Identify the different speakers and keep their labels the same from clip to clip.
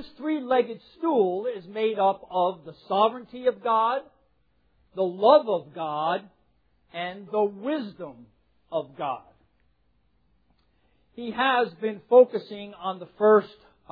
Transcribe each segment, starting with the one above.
Speaker 1: three-legged stool is made up of the sovereignty of God, the love of God, and the wisdom of God. He has been focusing on the first,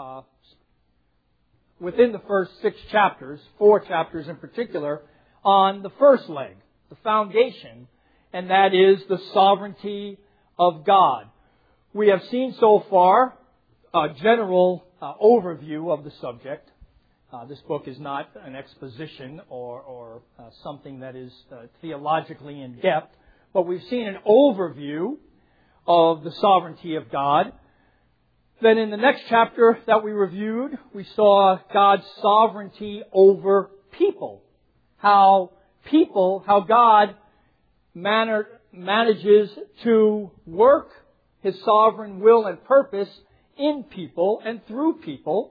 Speaker 1: within the first 6 chapters, 4 chapters in particular, on the first leg, the foundation, and that is the sovereignty of God. We have seen so far a general overview of the subject. This book is not an exposition or something that is theologically in depth, but we've seen an overview of the sovereignty of God. Then in the next chapter that we reviewed, we saw God's sovereignty over people. How God manages to work His sovereign will and purpose in people and through people.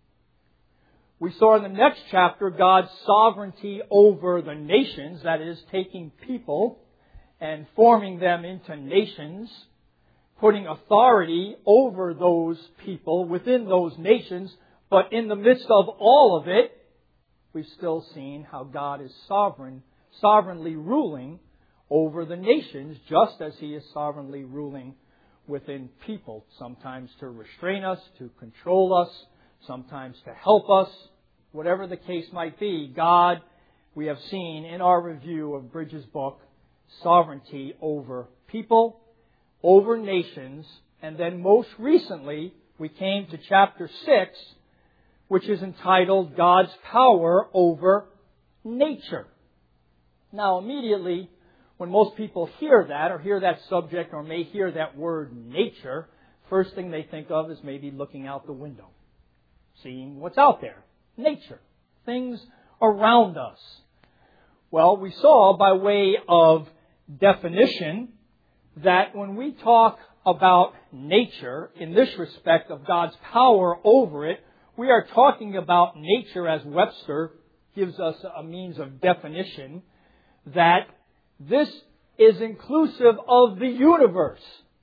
Speaker 1: We saw in the next chapter God's sovereignty over the nations, that is, taking people and forming them into nations, putting authority over those people within those nations, but in the midst of all of it, we've still seen how God is sovereignly ruling over the nations, just as He is sovereignly ruling within people, sometimes to restrain us, to control us, sometimes to help us. Whatever the case might be, God, we have seen in our review of Bridges' book, sovereignty over people, over nations, and then most recently, we came to chapter 6, which is entitled God's Power Over Nature. Now, immediately, when most people hear that, or hear that subject, or may hear that word nature, first thing they think of is maybe looking out the window, seeing what's out there. Nature. Things around us. Well, we saw by way of definition that when we talk about nature, in this respect of God's power over it, we are talking about nature as Webster gives us a means of definition, that this is inclusive of the universe.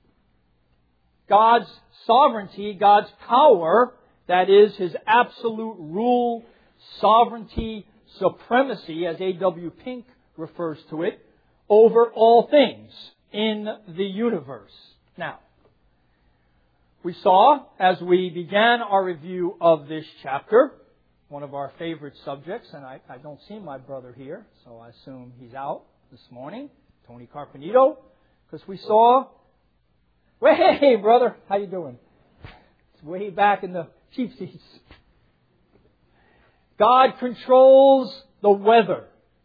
Speaker 1: God's sovereignty, God's power, that is, His absolute rule, sovereignty, supremacy, as A.W. Pink refers to it, over all things in the universe. Now, we saw, as we began our review of this chapter, one of our favorite subjects, and I don't see my brother here, so I assume he's out this morning, Tony Carpenito, because we saw, hey brother, how you doing? It's way back in the cheap seats. God controls the weather.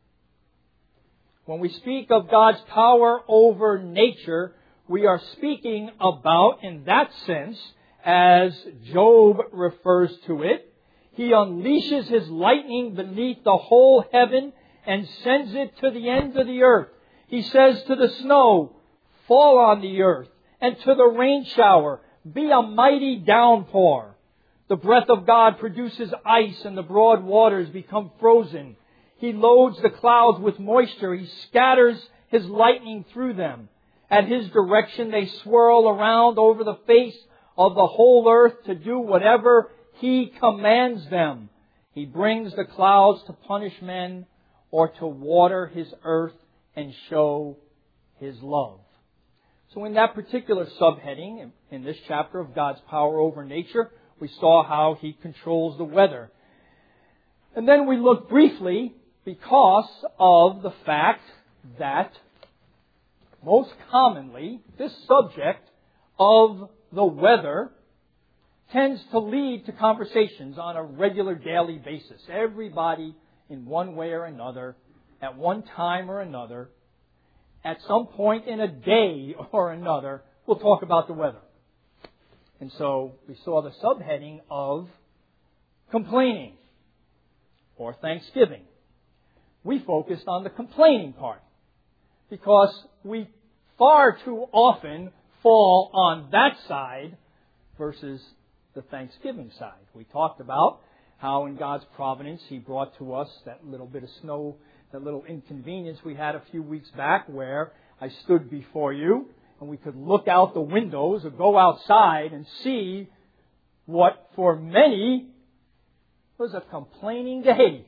Speaker 1: When we speak of God's power over nature, we are speaking about, in that sense, as Job refers to it, He unleashes His lightning beneath the whole heaven and sends it to the ends of the earth. He says to the snow, fall on the earth, and to the rain shower, be a mighty downpour. The breath of God produces ice, and the broad waters become frozen. He loads the clouds with moisture. He scatters His lightning through them. At His direction they swirl around over the face of the whole earth to do whatever He commands them. He brings the clouds to punish men or to water His earth and show His love. So in that particular subheading, in this chapter of God's power over nature, we saw how He controls the weather. And then we looked briefly, because of the fact that most commonly this subject of the weather tends to lead to conversations on a regular daily basis. Everybody, in one way or another, at one time or another, at some point in a day or another, will talk about the weather. And so we saw the subheading of complaining or thanksgiving. We focused on the complaining part because we far too often fall on that side versus the thanksgiving side. We talked about how in God's providence He brought to us that little bit of snow, that little inconvenience we had a few weeks back where I stood before you and we could look out the windows or go outside and see what for many It was a complaining day.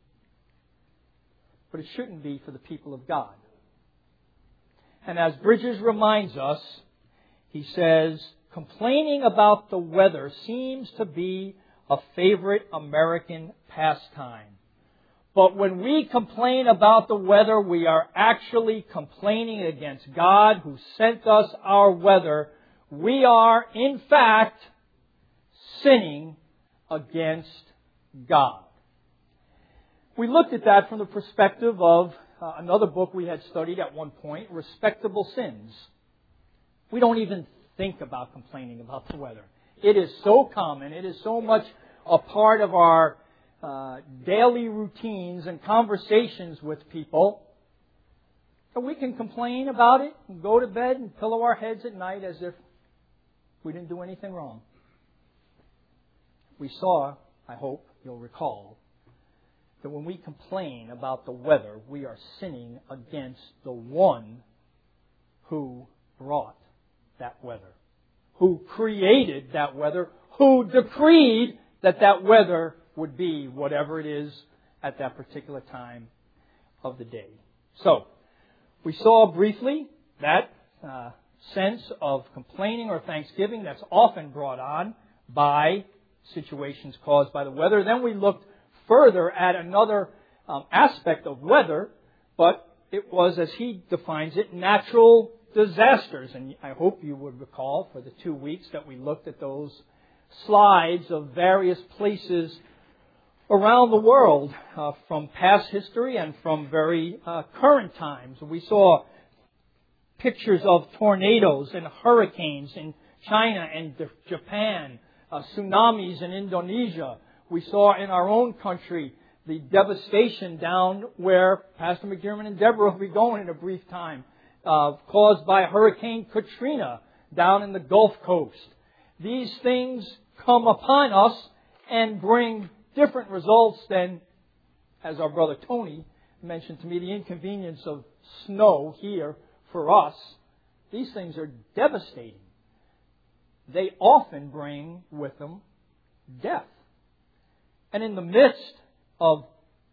Speaker 1: But it shouldn't be for the people of God. And as Bridges reminds us, he says, complaining about the weather seems to be a favorite American pastime. But when we complain about the weather, we are actually complaining against God who sent us our weather. We are, in fact, sinning against God. We looked at that from the perspective of another book we had studied at one point, Respectable Sins. We don't even think about complaining about the weather. It is so common. It is so much a part of our daily routines and conversations with people that we can complain about it and go to bed and pillow our heads at night as if we didn't do anything wrong. We saw, I hope you'll recall, that when we complain about the weather, we are sinning against the one who brought that weather, who created that weather, who decreed that that weather would be whatever it is at that particular time of the day. So, we saw briefly that sense of complaining or thanksgiving that's often brought on by situations caused by the weather. Then we looked further at another aspect of weather, but it was, as he defines it, natural disasters. And I hope you would recall for the 2 weeks that we looked at those slides of various places around the world from past history and from very current times. We saw pictures of tornadoes and hurricanes in China and Japan, tsunamis in Indonesia. We saw in our own country the devastation down where Pastor McDermott and Deborah will be going in a brief time, caused by Hurricane Katrina down in the Gulf Coast. These things come upon us and bring different results than, as our brother Tony mentioned to me, the inconvenience of snow here for us. These things are devastating. They often bring with them death. And in the midst of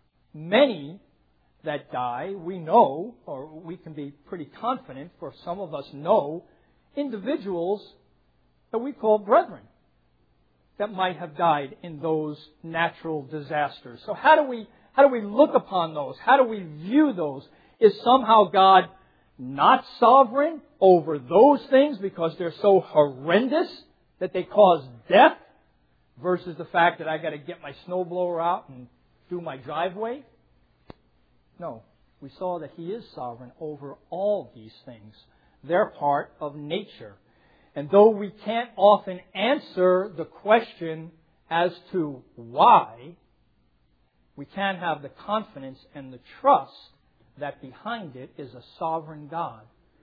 Speaker 1: many that die, we know, or we can be pretty confident, for some of us know, individuals that we call brethren that might have died in those natural disasters. So how do we look upon those? How do we view those? Is somehow God not sovereign over those things because they're so horrendous that they cause death, versus the fact that I got to get my snowblower out and do my driveway? No. We saw that He is sovereign over all these things. They're part of nature. And though we can't often answer the question as to why, we can have the confidence and the trust that behind it is a sovereign God.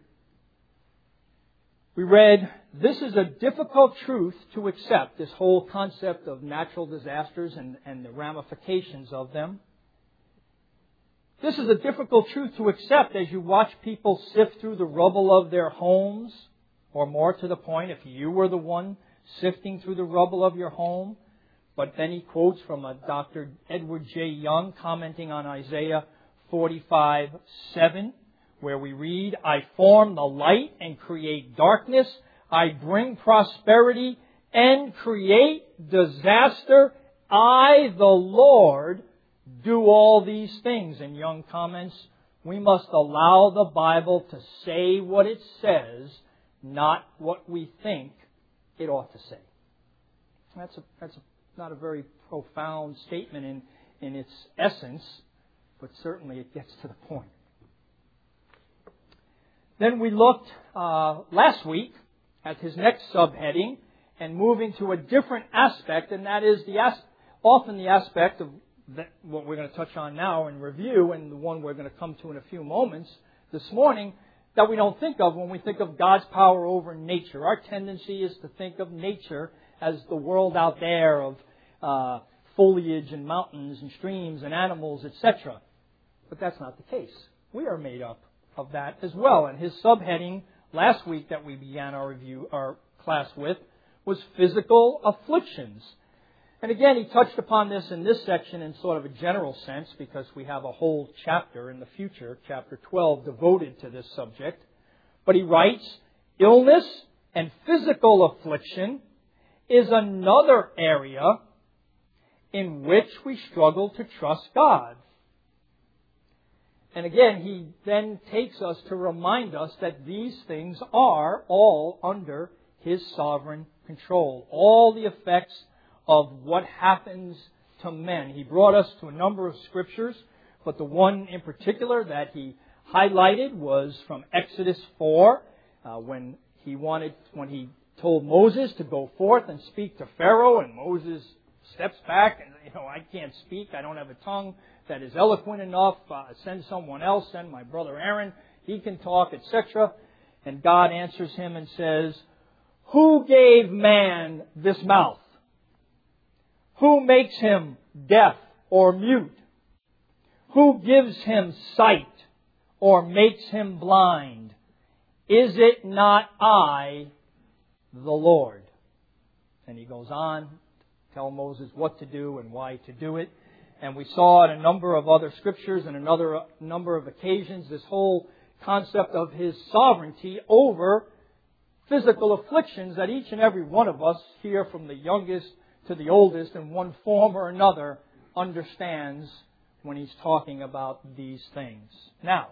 Speaker 1: We read, this is a difficult truth to accept, this whole concept of natural disasters and the ramifications of them. This is a difficult truth to accept as you watch people sift through the rubble of their homes, or more to the point, if you were the one sifting through the rubble of your home. But then he quotes from a Dr. Edward J. Young commenting on Isaiah 45:7, where we read, I form the light and create darkness. I bring prosperity and create disaster. I, the Lord, do all these things. And Young comments, we must allow the Bible to say what it says, not what we think it ought to say. That's not a very profound statement in its essence, but certainly it gets to the point. Then we looked last week at his next subheading and moving to a different aspect, and that is often the aspect of what we're going to touch on now in review, and the one we're going to come to in a few moments this morning, that we don't think of when we think of God's power over nature. Our tendency is to think of nature as the world out there of foliage and mountains and streams and animals, etc. But that's not the case. We are made up of that as well. And his subheading last week that we began our class with was physical afflictions. And again, he touched upon this in this section in sort of a general sense because we have a whole chapter in the future, chapter 12, devoted to this subject. But he writes, illness and physical affliction is another area in which we struggle to trust God. And again, he then takes us to remind us that these things are all under His sovereign control. All the effects of what happens to men. He brought us to a number of scriptures, but the one in particular that he highlighted was from Exodus 4, when he told Moses to go forth and speak to Pharaoh, and Moses steps back and, I can't speak, I don't have a tongue that is eloquent enough, send someone else, send my brother Aaron, he can talk, etc. And God answers him and says, who gave man this mouth? Who makes him deaf or mute? Who gives him sight or makes him blind? Is it not I, the Lord? And he goes on to tell Moses what to do and why to do it. And we saw in a number of other scriptures and another number of occasions this whole concept of His sovereignty over physical afflictions that each and every one of us here, from the youngest to the oldest, in one form or another, understands when he's talking about these things. Now,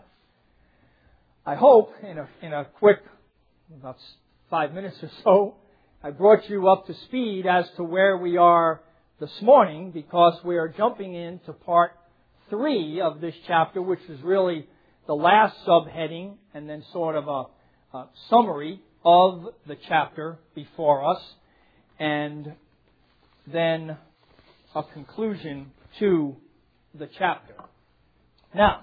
Speaker 1: I hope in a quick, about 5 minutes or so, I brought you up to speed as to where we are this morning, because we are jumping into part 3 of this chapter, which is really the last subheading and then sort of a summary of the chapter before us, and then a conclusion to the chapter. Now,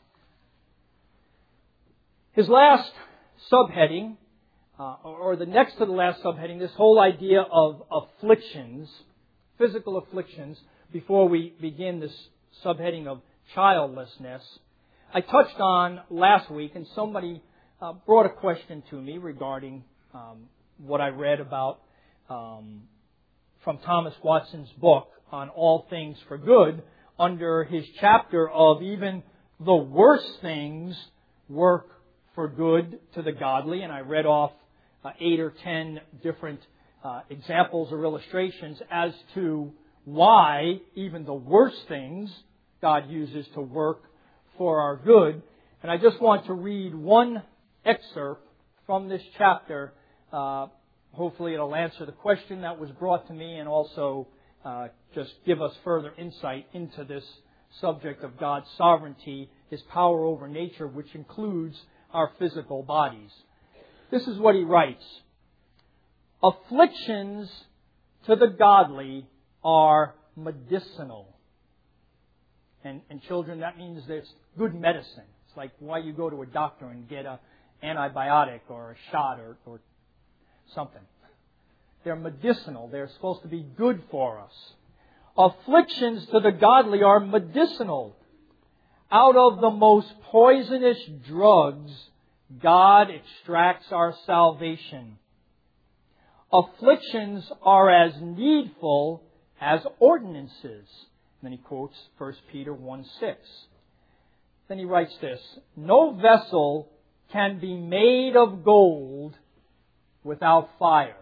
Speaker 1: his last subheading, or the next to the last subheading, this whole idea of afflictions, physical afflictions, before we begin this subheading of childlessness, I touched on last week, and somebody brought a question to me regarding what I read about from Thomas Watson's book on All Things for Good, under his chapter of even the worst things work for good to the godly. And I read off 8 or 10 different examples or illustrations as to why even the worst things God uses to work for our good. And I just want to read one excerpt from this chapter. Hopefully it'll answer the question that was brought to me, and also just give us further insight into this subject of God's sovereignty, His power over nature, which includes our physical bodies. This is what he writes. Afflictions to the godly are medicinal. And children, that means it's good medicine. It's like why you go to a doctor and get an antibiotic or a shot or something. They're medicinal. They're supposed to be good for us. Afflictions to the godly are medicinal. Out of the most poisonous drugs, God extracts our salvation. Afflictions are as needful as ordinances. And then he quotes 1 Peter 1:6. Then he writes this, no vessel can be made of gold without fire.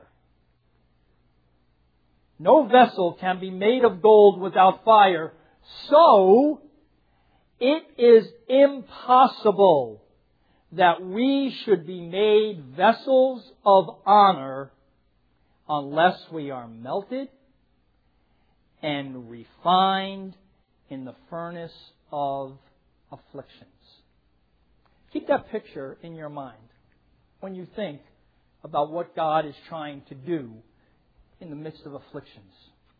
Speaker 1: No vessel can be made of gold without fire. So, it is impossible that we should be made vessels of honor unless we are melted and refined in the furnace of afflictions. Keep that picture in your mind when you think about what God is trying to do in the midst of afflictions.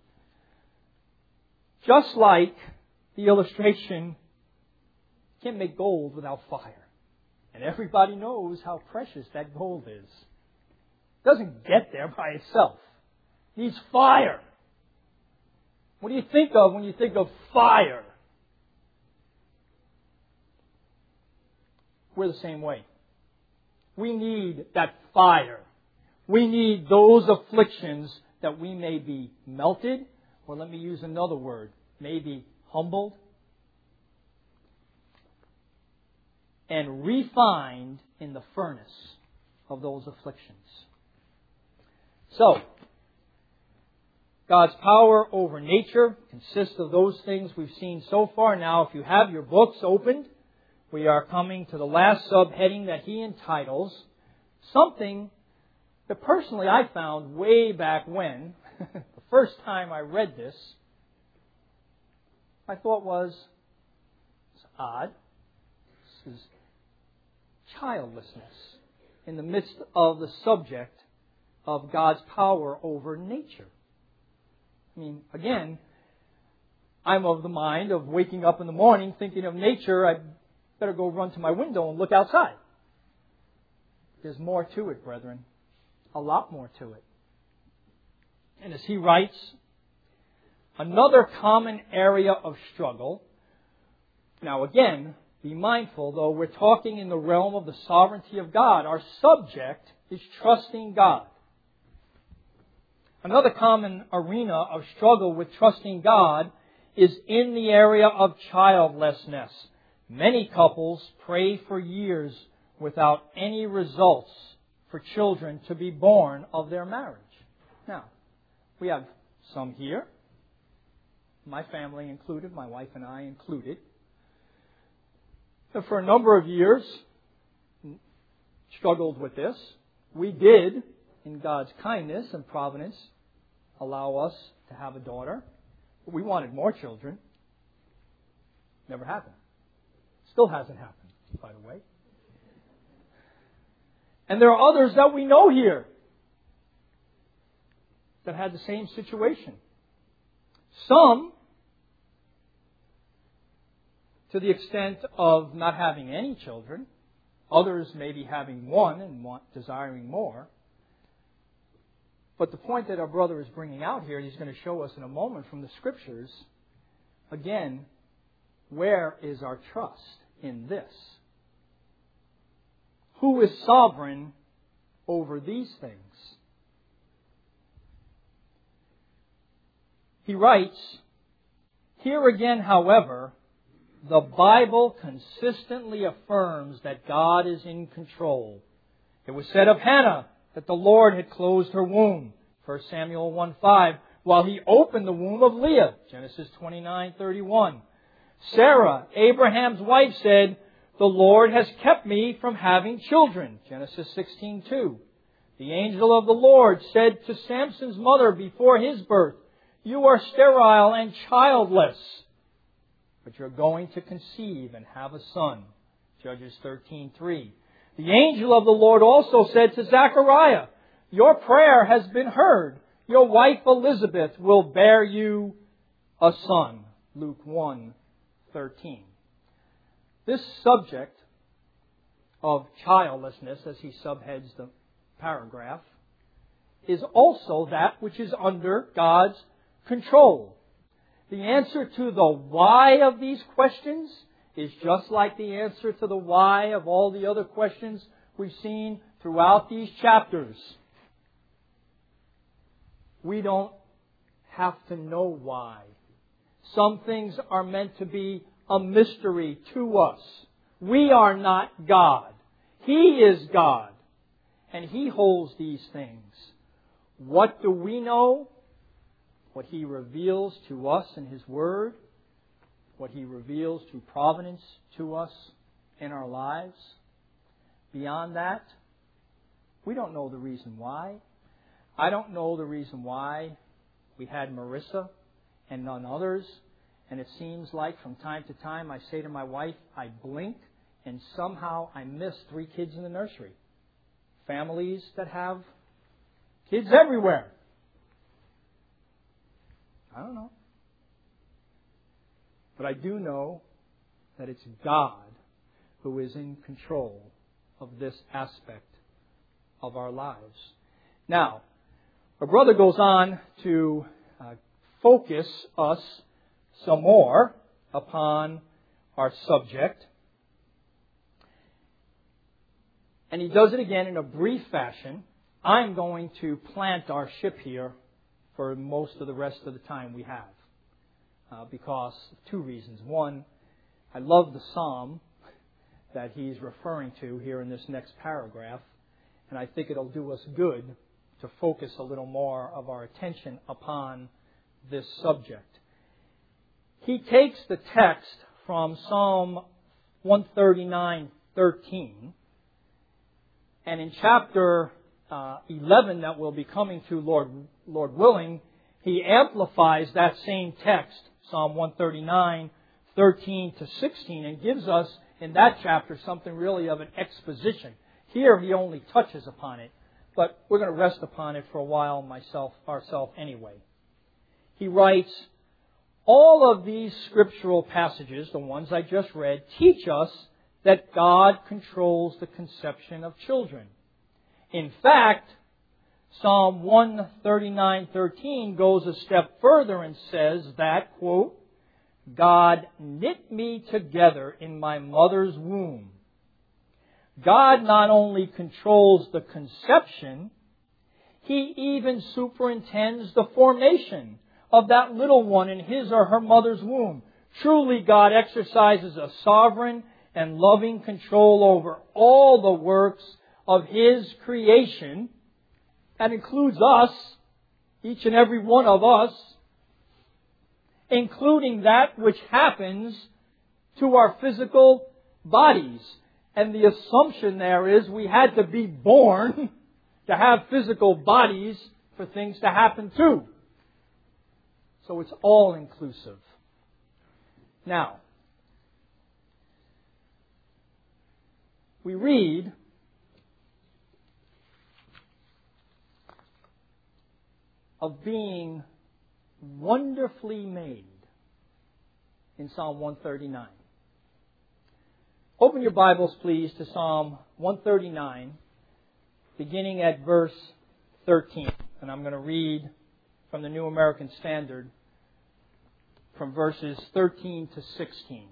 Speaker 1: Just like the illustration, you can't make gold without fire. And everybody knows how precious that gold is. It doesn't get there by itself. It needs fire. What do you think of when you think of fire? We're the same way. We need that fire. We need those afflictions that we may be melted or let me use another word, maybe humbled, and refined in the furnace of those afflictions. So, God's power over nature consists of those things we've seen so far. Now, if you have your books opened, we are coming to the last subheading that he entitles something that personally I found way back when, the first time I read this, I thought was, it's odd. This is childlessness in the midst of the subject of God's power over nature. I mean, again, I'm of the mind of waking up in the morning thinking of nature, I'd better go run to my window and look outside. There's more to it, brethren. A lot more to it. And as he writes, another common area of struggle. Now again, be mindful, though we're talking in the realm of the sovereignty of God, our subject is trusting God. Another common arena of struggle with trusting God is in the area of childlessness. Many couples pray for years without any results for children to be born of their marriage. Now, we have some here, my family included, my wife and I included, that for a number of years struggled with this. We did, in God's kindness and providence, allow us to have a daughter. But we wanted more children. Never happened. Still hasn't happened, by the way. And there are others that we know here that had the same situation. Some to the extent of not having any children. Others maybe having one and desiring more. But the point that our brother is bringing out here, and he's going to show us in a moment from the Scriptures, again, where is our trust in this? Who is sovereign over these things? He writes, here again, however, the Bible consistently affirms that God is in control. It was said of Hannah that the Lord had closed her womb, 1 Samuel 1:5, while He opened the womb of Leah, Genesis 29:31. Sarah, Abraham's wife, said, the Lord has kept me from having children, Genesis 16:2. The angel of the Lord said to Samson's mother before his birth, you are sterile and childless, but you're going to conceive and have a son, Judges 13:3. The angel of the Lord also said to Zechariah, your prayer has been heard. Your wife Elizabeth will bear you a son, Luke 1:13. This subject of childlessness, as he subheads the paragraph, is also that which is under God's control. The answer to the why of these questions is just like the answer to the why of all the other questions we've seen throughout these chapters. We don't have to know why. Some things are meant to be a mystery to us. We are not God. He is God. And He holds these things. What do we know? What He reveals to us in His Word. What He reveals through providence to us in our lives. Beyond that, we don't know the reason why. I don't know the reason why we had Marissa and none others. And it seems like from time to time I say to my wife, I blink and somehow I miss 3 kids in the nursery. Families that have kids everywhere. I don't know. But I do know that it's God who is in control of this aspect of our lives. Now, our brother goes on to focus us some more upon our subject. And he does it again in a brief fashion. I'm going to plant our ship here for most of the rest of the time we have. Because of two reasons. One, I love the psalm that he's referring to here in this next paragraph, and I think it'll do us good to focus a little more of our attention upon this subject. He takes the text from Psalm 139:13, and in chapter 11 that we'll be coming to, Lord willing, he amplifies that same text, Psalm 139:13 to 16, and gives us in that chapter something really of an exposition. Here he only touches upon it, but we're going to rest upon it for a while ourselves anyway. He writes, all of these scriptural passages, the ones I just read, teach us that God controls the conception of children. In fact, Psalm 139:13 goes a step further and says that, quote, God knit me together in my mother's womb. God not only controls the conception, He even superintends the formation of that little one in his or her mother's womb. Truly, God exercises a sovereign and loving control over all the works of His creation. That includes us, each and every one of us, including that which happens to our physical bodies. And the assumption there is we had to be born to have physical bodies for things to happen to. So it's all inclusive. Now, we read of being wonderfully made in Psalm 139. Open your Bibles, please, to Psalm 139, beginning at verse 13. And I'm going to read from the New American Standard from verses 13 to 16.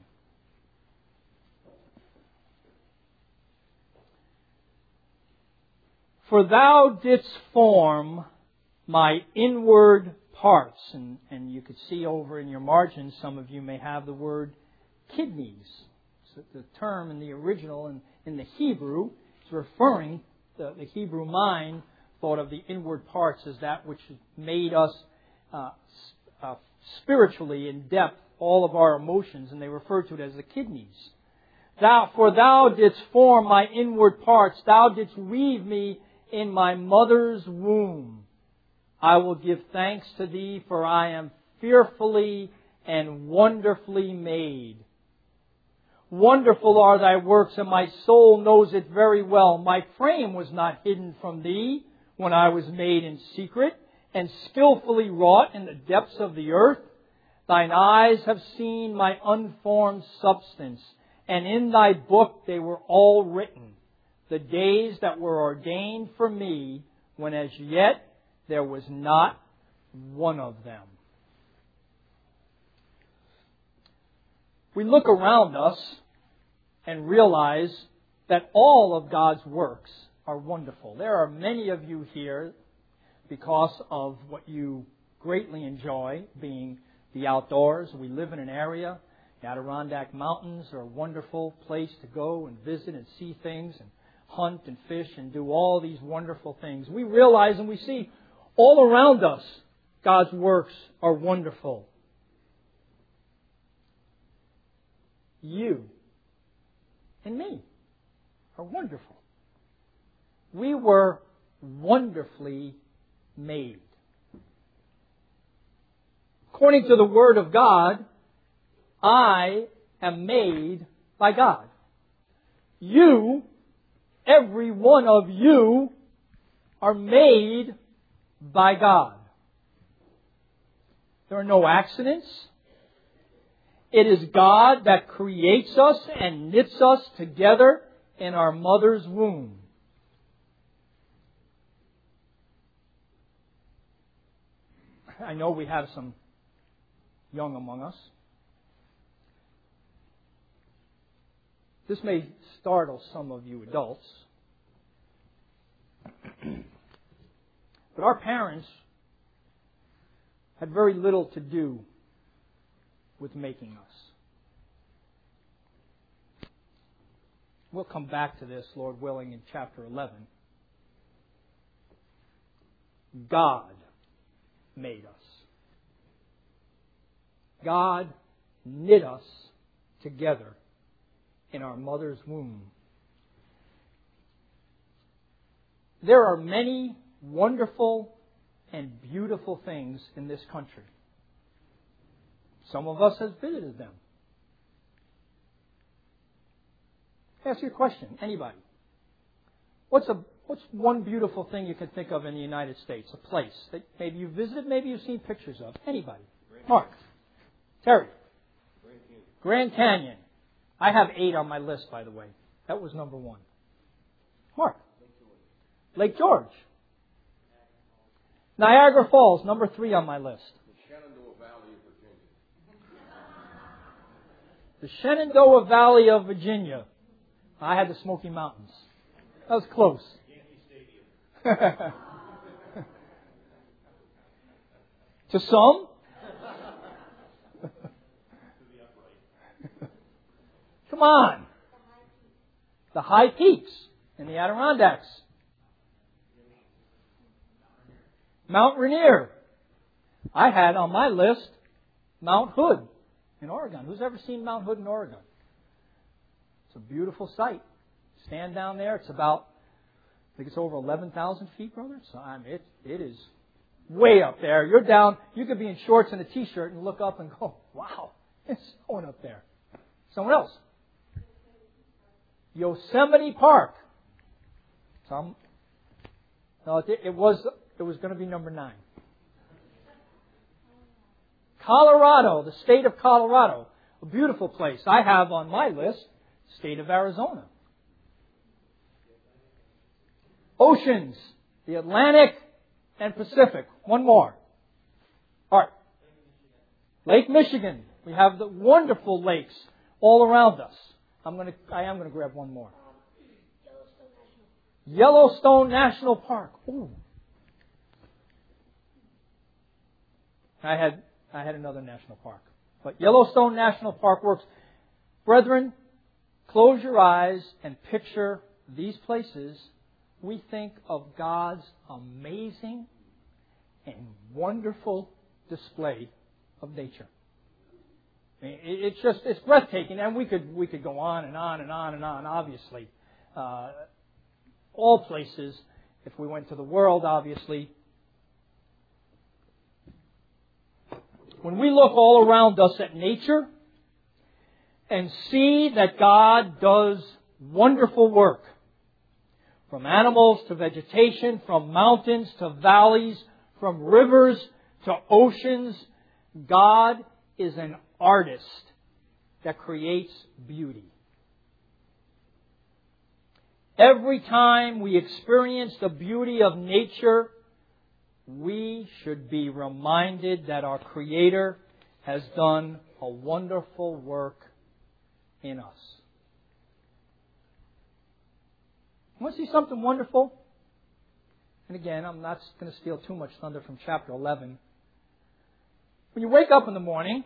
Speaker 1: For thou didst form my inward parts. And you could see over in your margins, some of you may have the word kidneys. So the term in the original and in the Hebrew is referring, the Hebrew mind thought of the inward parts as that which made us spiritually in depth, all of our emotions, and they refer to it as the kidneys. For thou didst form my inward parts, thou didst weave me in my mother's womb. I will give thanks to thee, for I am fearfully and wonderfully made. Wonderful are thy works, and my soul knows it very well. My frame was not hidden from thee when I was made in secret, and skillfully wrought in the depths of the earth. Thine eyes have seen my unformed substance, and in thy book they were all written, the days that were ordained for me, when as yet there was not one of them. We look around us and realize that all of God's works are wonderful. There are many of you here because of what you greatly enjoy, being the outdoors. We live in an area, the Adirondack Mountains are a wonderful place to go and visit and see things and hunt and fish and do all these wonderful things. We realize and we see all around us God's works are wonderful. You and me are wonderful. We were wonderfully made. According to the Word of God, I am made by God. You, every one of you, are made by God. There are no accidents. It is God that creates us and knits us together in our mother's womb. I know we have some young among us. This may startle some of you adults. But our parents had very little to do with making us. We'll come back to this, Lord willing, in chapter 11. God made us. God knit us together in our mother's womb. There are many wonderful and beautiful things in this country. Some of us have visited them. Ask you a question. Anybody? What's one beautiful thing you can think of in the United States? A place that maybe you visited, maybe you've seen pictures of. Anybody? Mark. Terry. Grand Canyon. I have 8 on my list, by the way. That was number 1. Mark. Lake George. Niagara Falls, number 3 on my list. The Shenandoah Valley of Virginia. I had the Smoky Mountains. That was close. To some. Come on. The high peaks in the Adirondacks. Mount Rainier. I had on my list Mount Hood in Oregon. Who's ever seen Mount Hood in Oregon? It's a beautiful sight. Stand down there. It's about, I think it's over 11,000 feet, brother. So it is way up there. You're down. You could be in shorts and a t-shirt and look up and go, wow, it's snowing up there. Someone else. Yosemite Park. No, it was going to be number 9. Colorado, the state of Colorado, a beautiful place. I have on my list, state of Arizona. Oceans, the Atlantic and Pacific. One more. All right. Lake Michigan. We have the wonderful lakes all around us. I am going to grab one more. Yellowstone National Park. Ooh. I had another national park. But Yellowstone National Park works. Brethren, close your eyes and picture these places. We think of God's amazing and wonderful display of nature. I mean, it's breathtaking, and we could go on and on and on and on, obviously. All places, if we went to the world, obviously. When we look all around us at nature and see that God does wonderful work, from animals to vegetation, from mountains to valleys, from rivers to oceans, God is an artist that creates beauty. Every time we experience the beauty of nature, we should be reminded that our Creator has done a wonderful work in us. Want to see something wonderful? And again, I'm not going to steal too much thunder from chapter 11. When you wake up in the morning,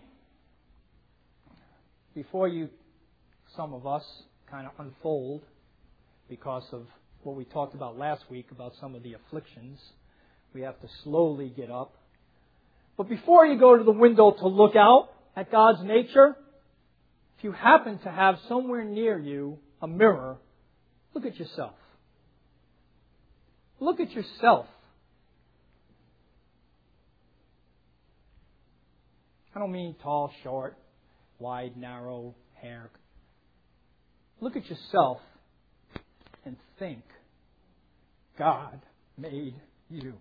Speaker 1: before some of us kind of unfold because of what we talked about last week about some of the afflictions, we have to slowly get up. But before you go to the window to look out at God's nature, if you happen to have somewhere near you a mirror, look at yourself. Look at yourself. I don't mean tall, short, wide, narrow, hair. Look at yourself and think, God made you.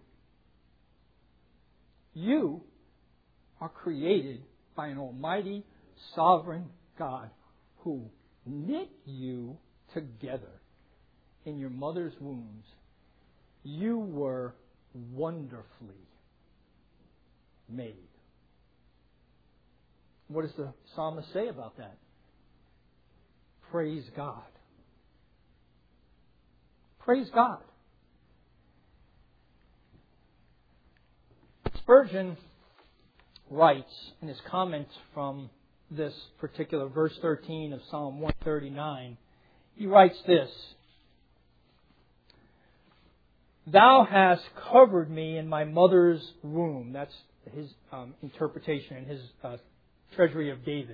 Speaker 1: You are created by an almighty, sovereign God who knit you together in your mother's wombs. You were wonderfully made. What does the psalmist say about that? Praise God. Praise God. Spurgeon writes in his comments from this particular verse 13 of Psalm 139, he writes this: Thou hast covered me in my mother's womb. That's his interpretation in his Treasury of David.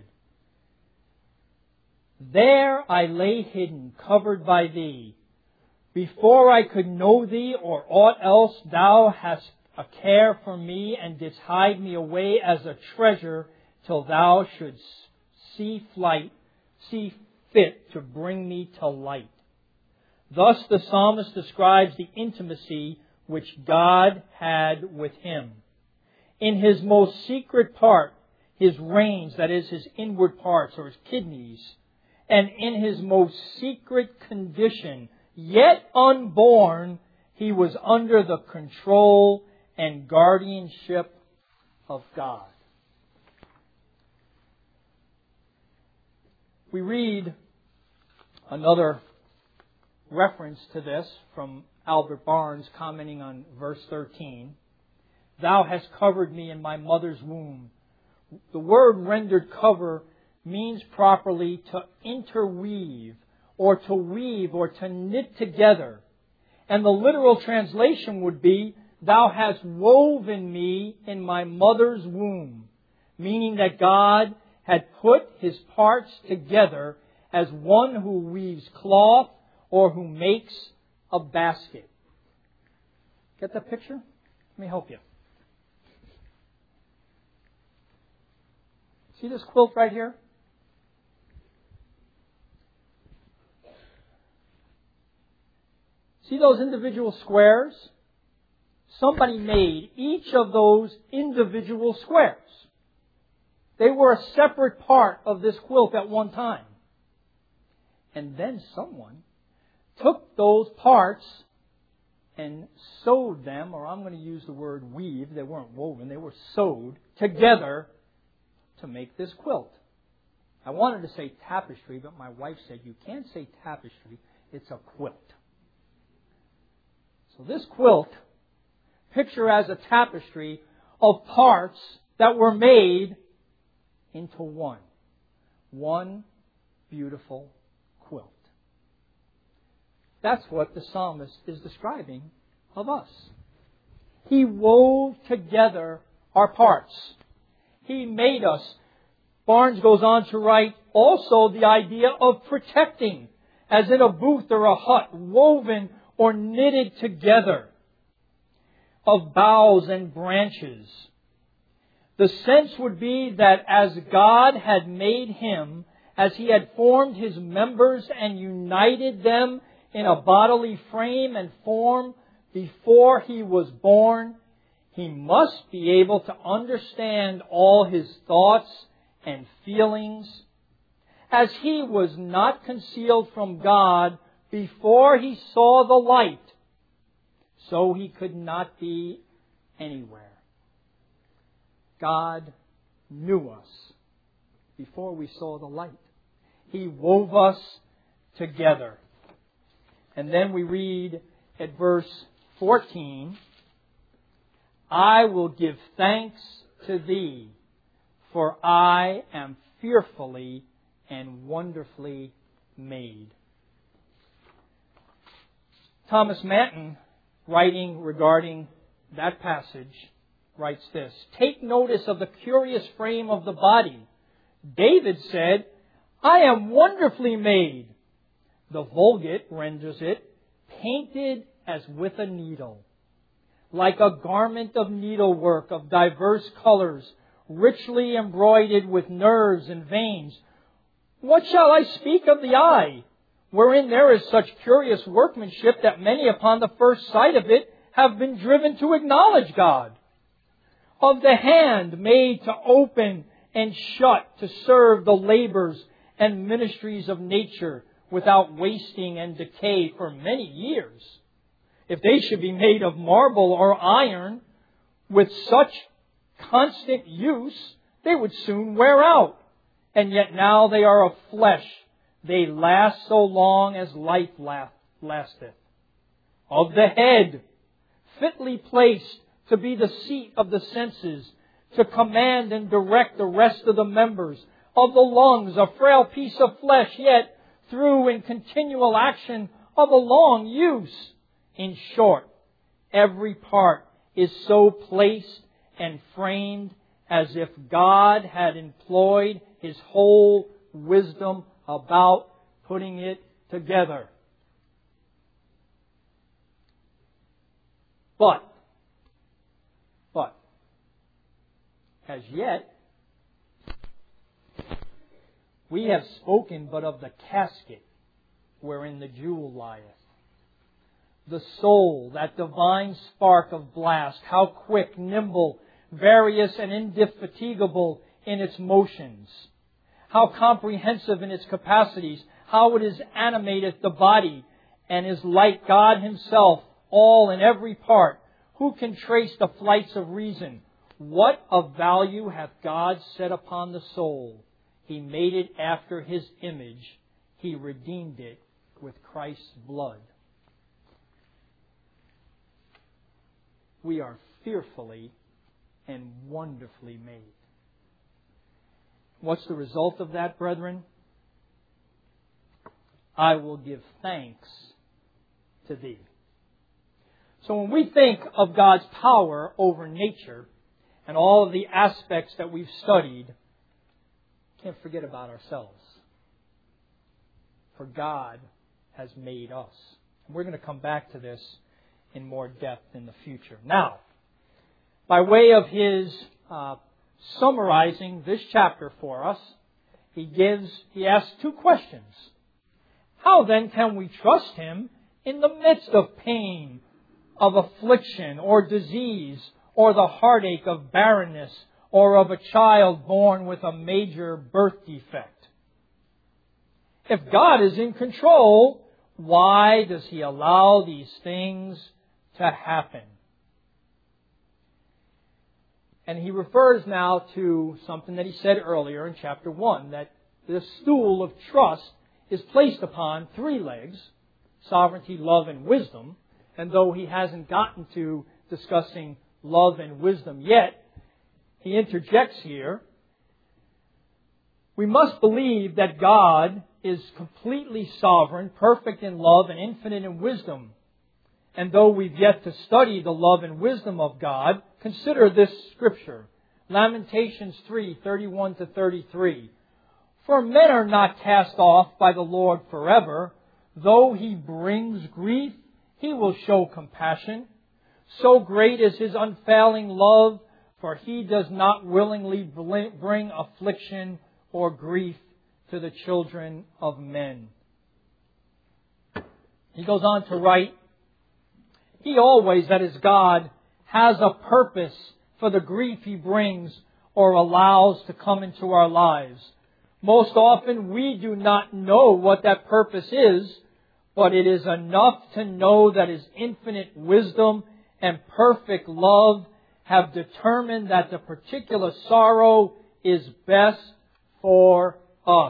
Speaker 1: There I lay hidden, covered by thee. Before I could know thee or aught else, thou hast a care for me, and didst hide me away as a treasure till thou shouldst see fit to bring me to light. Thus the psalmist describes the intimacy which God had with him. In his most secret part, his reins, that is his inward parts or his kidneys, and in his most secret condition, yet unborn, he was under the control and guardianship of God. We read another reference to this from Albert Barnes commenting on verse 13. Thou hast covered me in my mother's womb. The word rendered cover means properly to interweave or to weave or to knit together. And the literal translation would be, Thou hast woven me in my mother's womb, meaning that God had put His parts together as one who weaves cloth or who makes a basket. Get the picture? Let me help you. See this quilt right here? See those individual squares? Somebody made each of those individual squares. They were a separate part of this quilt at one time. And then someone took those parts and sewed them, or I'm going to use the word weave. They weren't woven, they were sewed together to make this quilt. I wanted to say tapestry, but my wife said, you can't say tapestry, it's a quilt. So this quilt, picture as a tapestry of parts that were made into one. One beautiful quilt. That's what the psalmist is describing of us. He wove together our parts. He made us. Barnes goes on to write also the idea of protecting, as in a booth or a hut, woven or knitted together of boughs and branches. The sense would be that as God had made him, as He had formed his members and united them in a bodily frame and form before he was born, he must be able to understand all his thoughts and feelings. As he was not concealed from God before he saw the light, so he could not be anywhere. God knew us before we saw the light. He wove us together. And then we read at verse 14, I will give thanks to thee, for I am fearfully and wonderfully made. Thomas Manton, writing regarding that passage, writes this: Take notice of the curious frame of the body. David said, I am wonderfully made. The Vulgate renders it, painted as with a needle, like a garment of needlework of diverse colors, richly embroidered with nerves and veins. What shall I speak of the eye, wherein there is such curious workmanship that many upon the first sight of it have been driven to acknowledge God? Of the hand made to open and shut to serve the labors and ministries of nature without wasting and decay for many years. If they should be made of marble or iron, with such constant use, they would soon wear out. And yet now they are of flesh. They last so long as life lasteth. Of the head, fitly placed to be the seat of the senses, to command and direct the rest of the members of the lungs, a frail piece of flesh, yet through and continual action of a long use. In short, every part is so placed and framed as if God had employed His whole wisdom about putting it together. But, as yet, we have spoken but of the casket wherein the jewel lieth. The soul, that divine spark of blast, how quick, nimble, various, and indefatigable in its motions. How comprehensive in its capacities, how it is animated the body, and is like God Himself, all in every part. Who can trace the flights of reason? What of value hath God set upon the soul? He made it after His image. He redeemed it with Christ's blood. We are fearfully and wonderfully made. What's the result of that, brethren? I will give thanks to Thee. So when we think of God's power over nature and all of the aspects that we've studied, can't forget about ourselves. For God has made us. And we're going to come back to this in more depth in the future. Now, by way of his summarizing this chapter for us, he asks two questions. How then can we trust Him in the midst of pain, of affliction or disease, or the heartache of barrenness, or of a child born with a major birth defect? If God is in control, why does He allow these things to happen? And he refers now to something that he said earlier in chapter 1, that the stool of trust is placed upon three legs: sovereignty, love, and wisdom. And though he hasn't gotten to discussing love and wisdom yet, he interjects here, we must believe that God is completely sovereign, perfect in love, and infinite in wisdom. And though we've yet to study the love and wisdom of God, consider this scripture, Lamentations 3:31-33. For men are not cast off by the Lord forever. Though He brings grief, He will show compassion. So great is His unfailing love, for He does not willingly bring affliction or grief to the children of men. He goes on to write, He always, that is God, has a purpose for the grief He brings or allows to come into our lives. Most often we do not know what that purpose is, but it is enough to know that His infinite wisdom and perfect love have determined that the particular sorrow is best for us.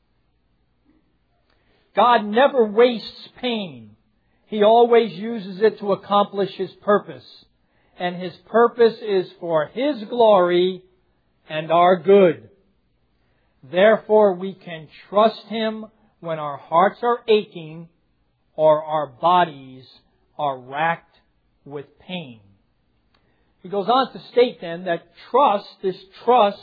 Speaker 1: God never wastes pain. He always uses it to accomplish His purpose. And His purpose is for His glory and our good. Therefore, we can trust Him when our hearts are aching or our bodies are racked with pain. He goes on to state then that this trust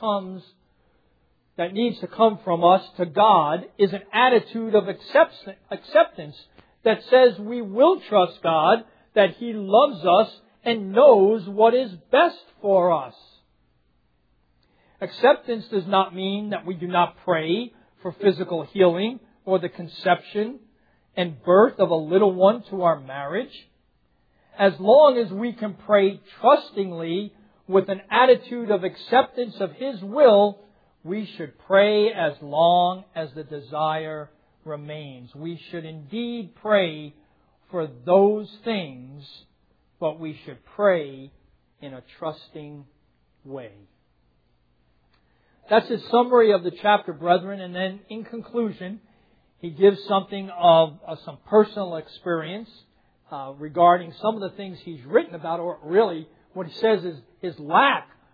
Speaker 1: that needs to come from us to God, is an attitude of acceptance that says we will trust God, that He loves us and knows what is best for us. Acceptance does not mean that we do not pray for physical healing or the conception and birth of a little one to our marriage. As long as we can pray trustingly with an attitude of acceptance of His will, we should pray as long as the desire remains. We should indeed pray for those things, but we should pray in a trusting way. That's his summary of the chapter, brethren. And then in conclusion, he gives something of some personal experience regarding some of the things he's written about, or really what he says is his lack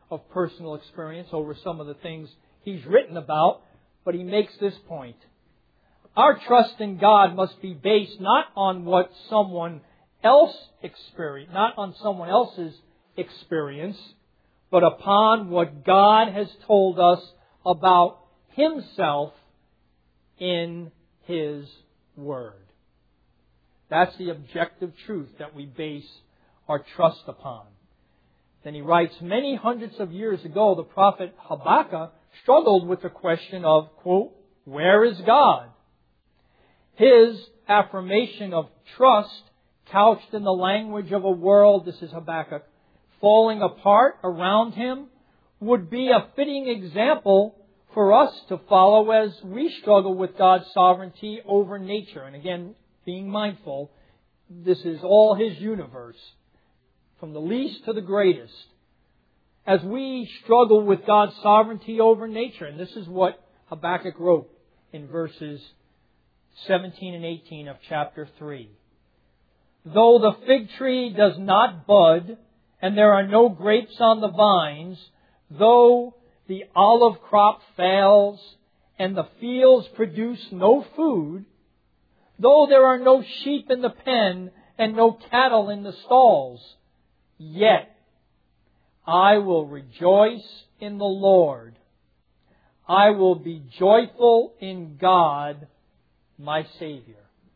Speaker 1: of personal experience over some of the things he's written about, but he makes this point. Our trust in God must be based not on what someone else experienced, not on someone else's experience, but upon what God has told us about Himself in His Word. That's the objective truth that we base our trust upon. Then he writes, many hundreds of years ago, the prophet Habakkuk struggled with the question of, quote, where is God? His affirmation of trust, couched in the language of a world, this is Habakkuk, falling apart around him, would be a fitting example for us to follow as we struggle with God's sovereignty over nature. And again, being mindful, this is all His universe, from the least to the greatest. As we struggle with God's sovereignty over nature, and this is what Habakkuk wrote in verses 17 and 18 of chapter 3. Though the fig tree does not bud, and there are no grapes on the vines, though the olive crop fails, and the fields produce no food, though there are no sheep in the pen, and no cattle in the stalls, yet I will rejoice in the Lord. I will be joyful in God, my Savior.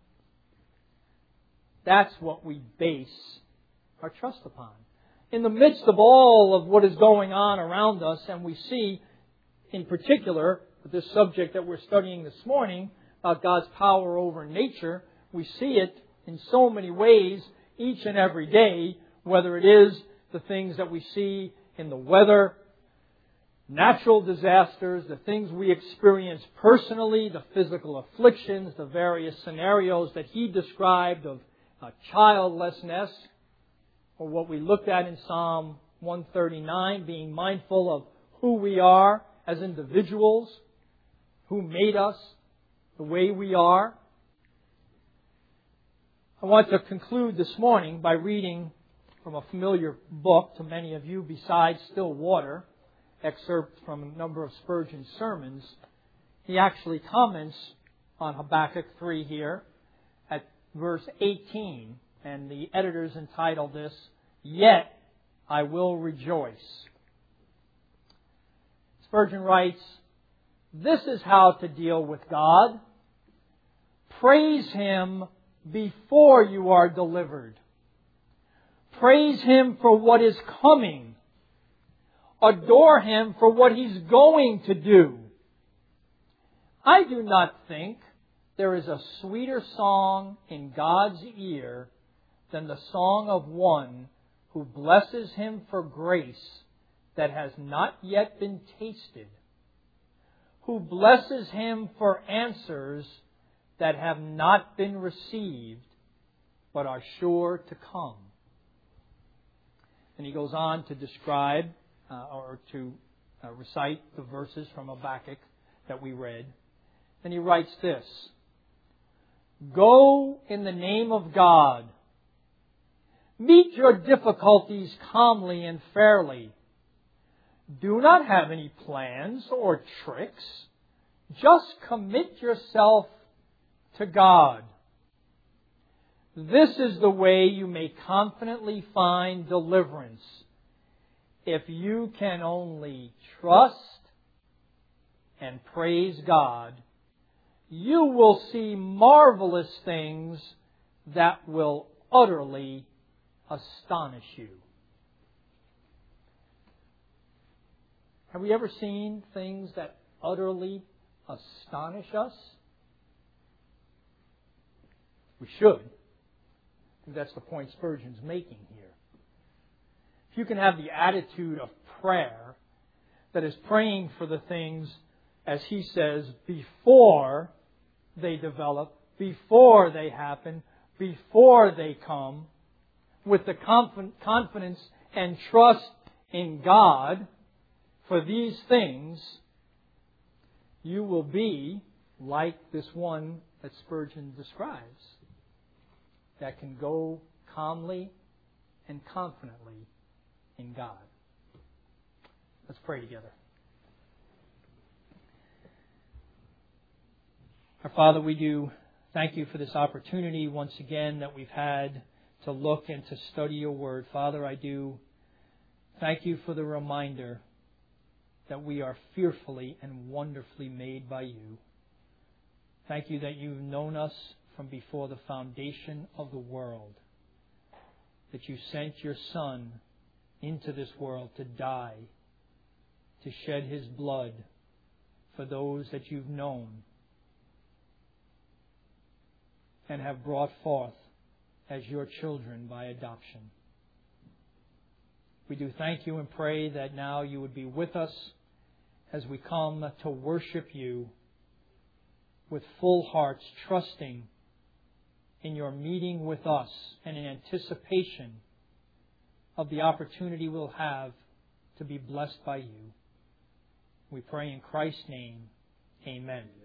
Speaker 1: That's what we base our trust upon. In the midst of all of what is going on around us, and we see, in particular, with this subject that we're studying this morning, about God's power over nature, we see it in so many ways each and every day, whether it is the things that we see in the weather, natural disasters, the things we experience personally, the physical afflictions, the various scenarios that he described of childlessness, or what we looked at in Psalm 139, being mindful of who we are as individuals, who made us the way we are. I want to conclude this morning by reading from a familiar book to many of you besides Still Water, excerpt from a number of Spurgeon's sermons. He actually comments on Habakkuk 3 here at verse 18, and the editors entitled this, Yet I Will Rejoice. Spurgeon writes, this is how to deal with God. Praise Him before you are delivered. Praise Him for what is coming. Adore Him for what He's going to do. I do not think there is a sweeter song in God's ear than the song of one who blesses Him for grace that has not yet been tasted, who blesses Him for answers that have not been received, but are sure to come. And he goes on to describe, recite the verses from Habakkuk that we read. And he writes this, Go in the name of God. Meet your difficulties calmly and fairly. Do not have any plans or tricks. Just commit yourself to God. This is the way you may confidently find deliverance. If you can only trust and praise God, you will see marvelous things that will utterly astonish you. Have we ever seen things that utterly astonish us? We should. I think that's the point Spurgeon's making here. If you can have the attitude of prayer that is praying for the things, as he says, before they develop, before they happen, before they come, with the confidence and trust in God for these things, you will be like this one that Spurgeon describes, that can go calmly and confidently in God. Let's pray together. Our Father, we do thank you for this opportunity once again that we've had to look and to study your word. Father, I do thank you for the reminder that we are fearfully and wonderfully made by you. Thank you that you've known us from before the foundation of the world, that you sent your Son into this world to die, to shed his blood for those that you've known and have brought forth as your children by adoption. We do thank you and pray that now you would be with us as we come to worship you with full hearts, trusting in your meeting with us and in anticipation of the opportunity we'll have to be blessed by you. We pray in Christ's name. Amen.